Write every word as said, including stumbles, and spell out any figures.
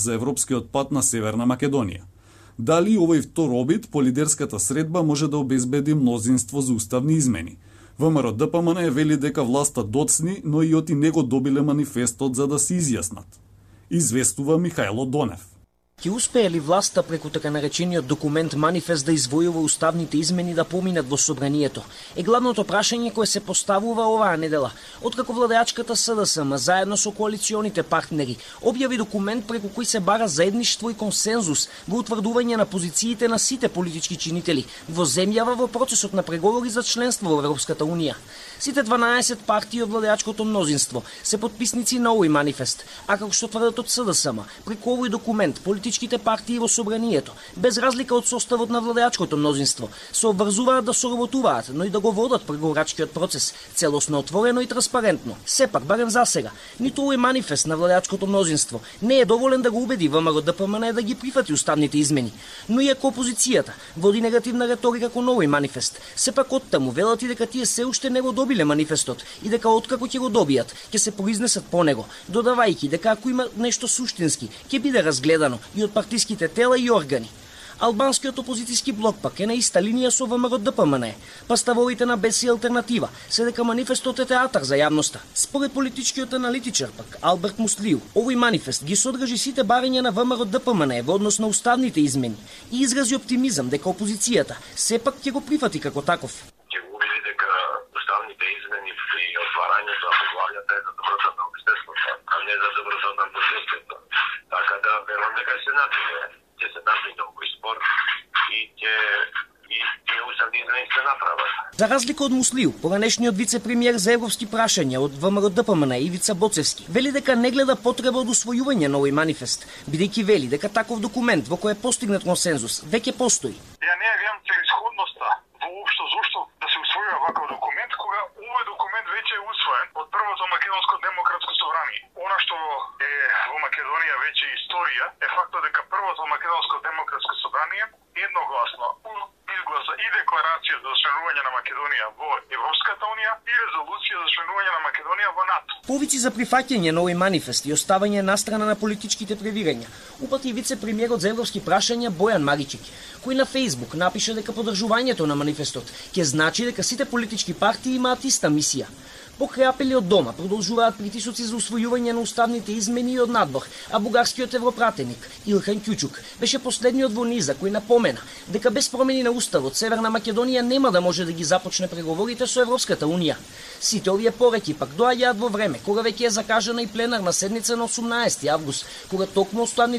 за европскиот пат на Северна Македонија. Дали овој втор обид по лидерската средба може да обезбеди мнозинство за уставни измени? ВМРО Д П М Н вели дека власта доцни, но и оти него добиле манифестот за да се изјаснат. Известува Михајло Донев. Ќе успее ли власта преку така наречениот документ манифест да извојува уставните измени да поминат во собранието? Е главното прашање кое се поставува оваа недела, откако владеачката С Д С М заедно со коалиционите партнери објави документ преку кој се бара заедништво и консензус во утврдување на позициите на сите политички чинители во земјава во процесот на преговори за членство во Европската унија. Сите дванаесет партии од владеачкото мнозинство се потписници на овој манифест, а како што тврдат од С Д С М, преку овој документ политичките партии во собранието, без разлика од составот на владеачкото мнозинство, се обврзуваат да соработуваат, но и да го водат преговорачкиот процес целосно отворено и транспарентно. Сепак, барем засега, ниту овој манифест на владеачкото мнозинство не е доволен да го убеди ВМРО Д П М Н да ги прифати уставните измени, но и ако опозицијата води негативна реторика кон овој манифест, сепак оттаму велат и дека тие се уште не го добиле манифестот и дека откако ќе го добијат, ќе се произнесат по него, додавајќи дека ако има нешто суштински, ќе биде разгледано и од партиските тела и органи. Албанскиот опозицијски блок пак е на иста линија со ВМРО Д П М Н, па ставовите на Беси алтернатива се дека манифестот е театар за јавноста. Според политичкиот аналитичар пак Алберт Муслиу, овој манифест ги содржи сите барања на ВМРО Д П М Н во однос на уставните измени и изрази оптимизам дека опозицијата сепак ќе го прифати како таков. Уставните измени при отварањето на поглавјата е за доброто на општеството, а не за доброто на мнозинството. Така да верувам дека се најде, ќе се најде овој спор и ќе и тие уставни измени се направат. За разлика од Муслиу, поранешниот вице-премиер за европски прашања од ВМРО Д П М Н Ивица Боцевски вели дека не гледа потреба од усвојување на овој манифест, бидејќи вели дека таков документ во кој е постигнат консензус веќе постои. Ја не ја целисходноста воопшто зошто да се усвои ваков документ, кога овој документ веќе е усвоен од првото македонско демократско собрание. Она што е во Македонија веќе историја е фактот дека првото македонско демократско собрание едногласно изгласа и декларација за членување на Македонија во Европската унија и резолуција за членување на Македонија во НАТО. Повици за прифаќање на овој манифест и оставање настрана на политичките превирања упати вице-премиерот за европски прашања Бојан Маричек, кој на Фејсбук напиша дека поддржувањето на манифестот ќе значи дека сите политички партии имаат иста мисија. Покрај апели од дома продолжуваат притисоци за усвојување на уставните измени и од надвор, а бугарскиот европратеник Илхан Кјучук беше последниот во низа кој напомена дека без промени на уставот Северна Македонија нема да може да ги започне преговорите со Европската унија. Сите овие пореки пак доаѓаат во време кога веќе е закажана и пленарна седница на осумнаесети август, кога токму уставните